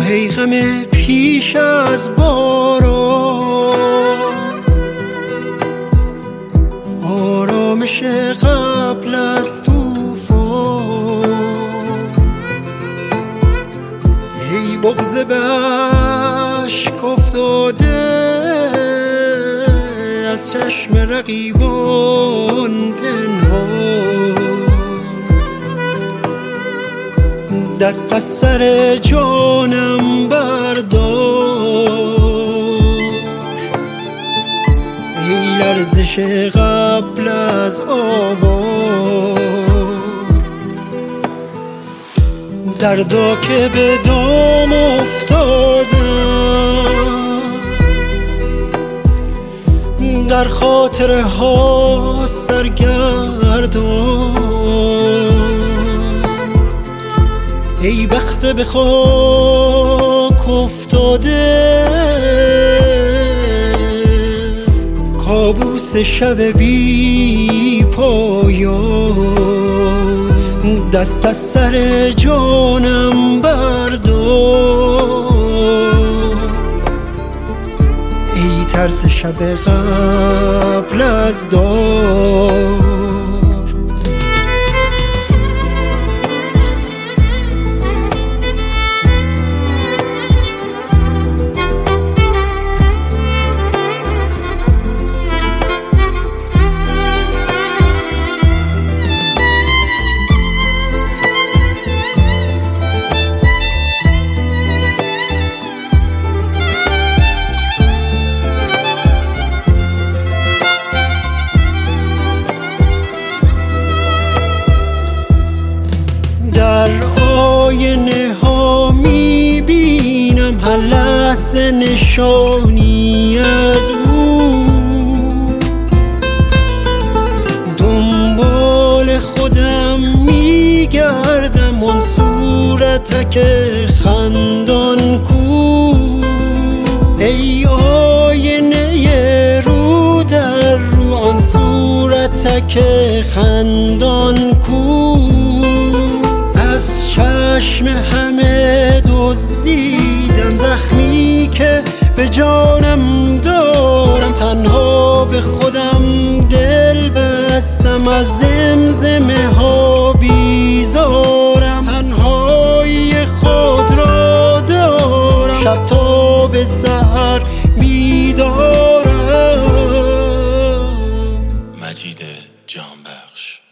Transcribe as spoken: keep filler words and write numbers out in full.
ای غم پیش از باران، آرامش قبل از طوفان، ای بغض بشک افتاده از چشم رقیبان پنهان، دست از سر جانم بردار، ای لرزش قبل از آوار، دردا که به دام افتادم در خاطر ها سرگردان، ای بخت به خاک افتاده کابوس شب بی پایان، دست از سر جانم بردار، ای ترس شب قبل از دار. در آینه ها میبینم هر لحظه نشانی از او، دنبال خودم میگردم آن صورتک خندان کو، ای آینه رو در رو آن صورتک خندان کو، از چشم همه دزدیدم زخمی که به جانم دارم، تنها به خودم دل بستم از زمزمه ها بیزارم، تنهایی خود را دارم شب تا به سحر بیدارم. مجید جانبخش.